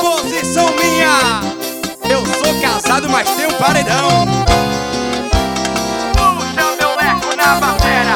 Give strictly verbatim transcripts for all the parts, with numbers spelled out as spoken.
Posição minha. Eu sou casado, mas tenho um paredão. Puxa meu eco na batera.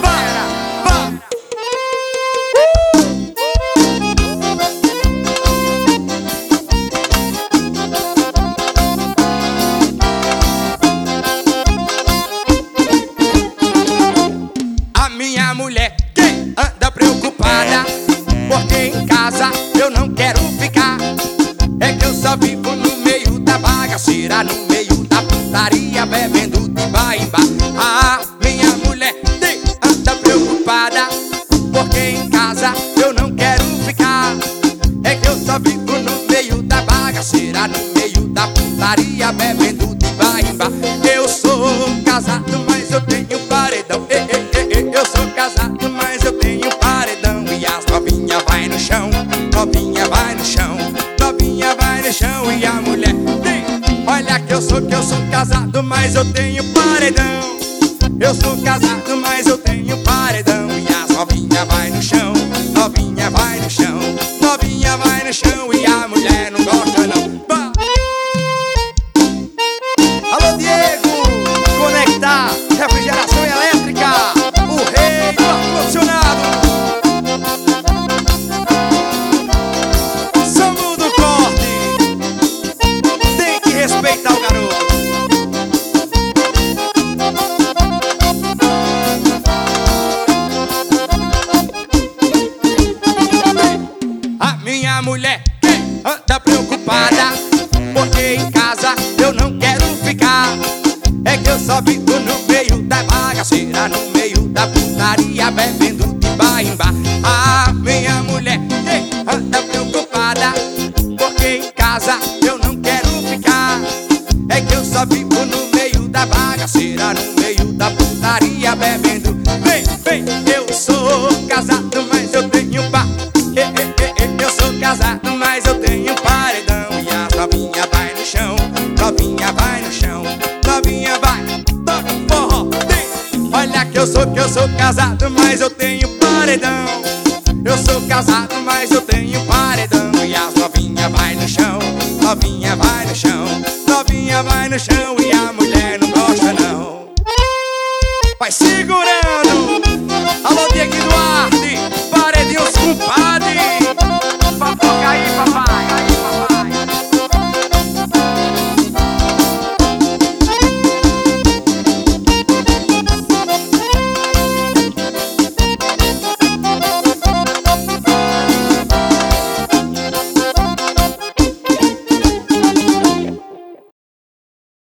A minha mulher que anda preocupada, porque em casa eu não quero ficar. É que eu só vivo no meio da bagaceira, no meio da putaria, bebendo de bar em bar. A minha mulher que anda preocupada, porque em casa eu não quero ficar. É que eu só vivo no meio da bagaceira, no meio da putaria, bebendo de bar em bar. Eu sou casado, mas eu tenho paredão. Ei, ei, ei, ei. Eu sou casado, mas eu tenho paredão. E as novinha vai no chão, novinha vai no chão, novinha vai no chão. E a mulher tem, olha que eu sou, que eu sou casado, mas eu tenho paredão. Eu sou casado, mas eu tenho paredão. E as novinha vai no chão, novinha vai no chão, novinha vai no chão. E a mulher não gosta não. Bah! Alô Diego, conectar refrigeração elétrica, o rei do ar-condicionado. Sambo do corte, tem que respeitar o garoto. A minha mulher que anda preocupada, porque em casa eu não quero ficar. É que eu só vivo no meio da bagaceira, no meio da putaria, bebendo de bar em bar. A minha mulher que anda preocupada, porque em casa eu não quero ficar. É que eu só vivo no meio da bagaceira, no meio da putaria, bebendo. Vem, vem, eu sou casado, mas eu tenho bar. Eu sou casado, mas eu tenho paredão. E as novinha vai no chão, novinha vai no chão, novinha vai, toca forró. Olha que eu sou, que eu sou casado, mas eu tenho paredão. Eu sou casado, mas eu tenho paredão. E as novinha vai no chão, novinha vai no chão, novinha vai no chão.